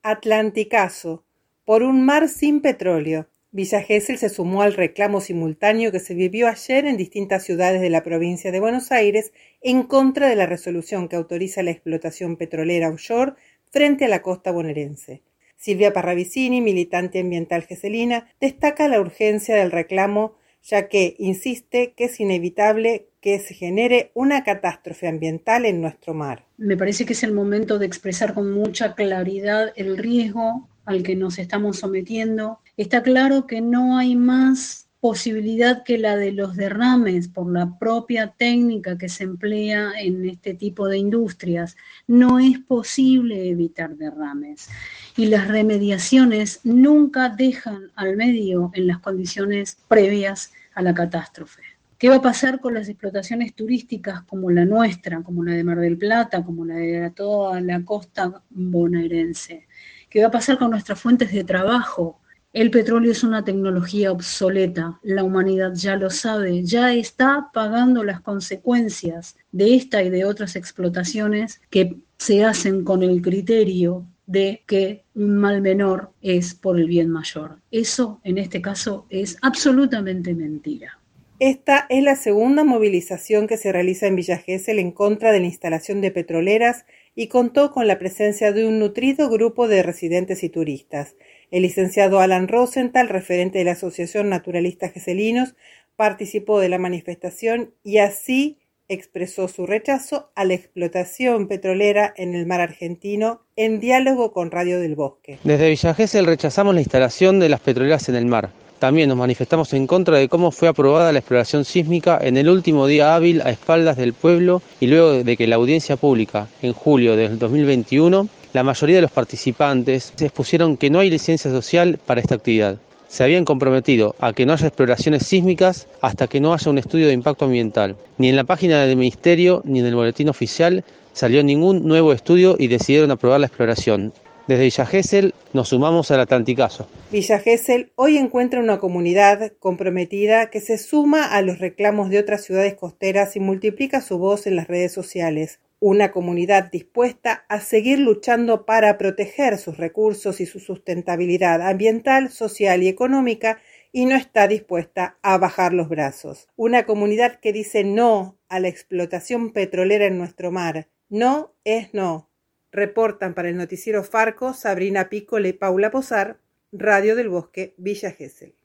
Atlanticazo, por un mar sin petróleo. Villa Gesell se sumó al reclamo simultáneo que se vivió ayer en distintas ciudades de la provincia de Buenos Aires en contra de la resolución que autoriza la explotación petrolera offshore frente a la costa bonaerense. Silvia Parravicini, militante ambiental gesellina, destaca la urgencia del reclamo, ya que insiste que es inevitable que se genere una catástrofe ambiental en nuestro mar. Me parece que es el momento de expresar con mucha claridad el riesgo al que nos estamos sometiendo. Está claro que no hay más posibilidad que la de los derrames por la propia técnica que se emplea en este tipo de industrias. No es posible evitar derrames y las remediaciones nunca dejan al medio en las condiciones previas a la catástrofe. ¿Qué va a pasar con las explotaciones turísticas como la nuestra, como la de Mar del Plata, como la de toda la costa bonaerense? ¿Qué va a pasar con nuestras fuentes de trabajo? El petróleo es una tecnología obsoleta, la humanidad ya lo sabe, ya está pagando las consecuencias de esta y de otras explotaciones que se hacen con el criterio de que un mal menor es por el bien mayor. Eso, en este caso, es absolutamente mentira. Esta es la segunda movilización que se realiza en Villa Gesell en contra de la instalación de petroleras y contó con la presencia de un nutrido grupo de residentes y turistas. El licenciado Alan Rosenthal, referente de la Asociación Naturalistas Geselinos, participó de la manifestación y así expresó su rechazo a la explotación petrolera en el mar argentino en diálogo con Radio del Bosque. Desde Villa Gesell rechazamos la instalación de las petroleras en el mar. También nos manifestamos en contra de cómo fue aprobada la exploración sísmica en el último día hábil a espaldas del pueblo y luego de que la audiencia pública, en julio del 2021, la mayoría de los participantes expusieron que no hay licencia social para esta actividad. Se habían comprometido a que no haya exploraciones sísmicas hasta que no haya un estudio de impacto ambiental. Ni en la página del Ministerio ni en el boletín oficial salió ningún nuevo estudio y decidieron aprobar la exploración. Desde Villa Gesell nos sumamos al Atlanticazo. Villa Gesell hoy encuentra una comunidad comprometida que se suma a los reclamos de otras ciudades costeras y multiplica su voz en las redes sociales. Una comunidad dispuesta a seguir luchando para proteger sus recursos y su sustentabilidad ambiental, social y económica y no está dispuesta a bajar los brazos. Una comunidad que dice no a la explotación petrolera en nuestro mar. No es no. Reportan para el noticiero Farco Sabrina Pícola y Paula Posar, Radio del Bosque, Villa Gesell.